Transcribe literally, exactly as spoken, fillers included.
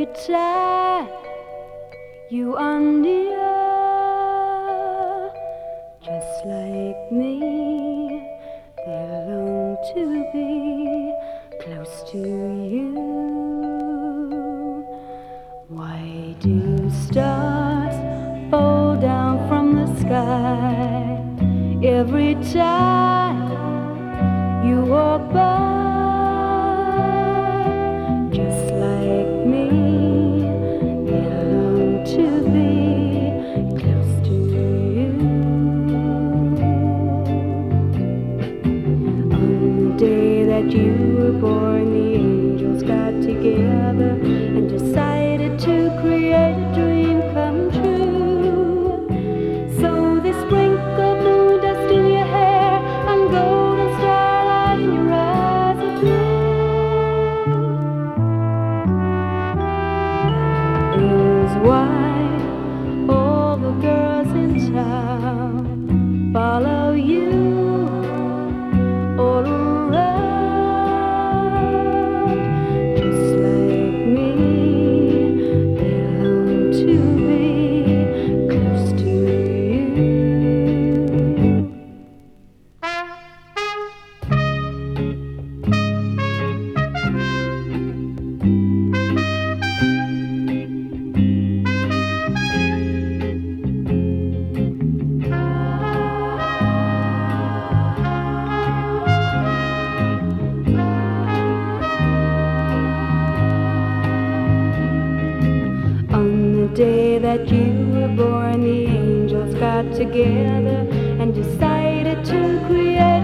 time you are near, just like me, they long to be close to you. Why do stars fall down from the sky every time you walk by? Just like me, they long to be close to you. On the day that you were born, the angels got together and decided to create a dream come true. So they sprinkled moon dust in your hair and golden starlight in your eyes of blue. Is why all the girls in town follow you all around. Just like me, they long to be close to you. On the day that you were born, the angels got together and decided to create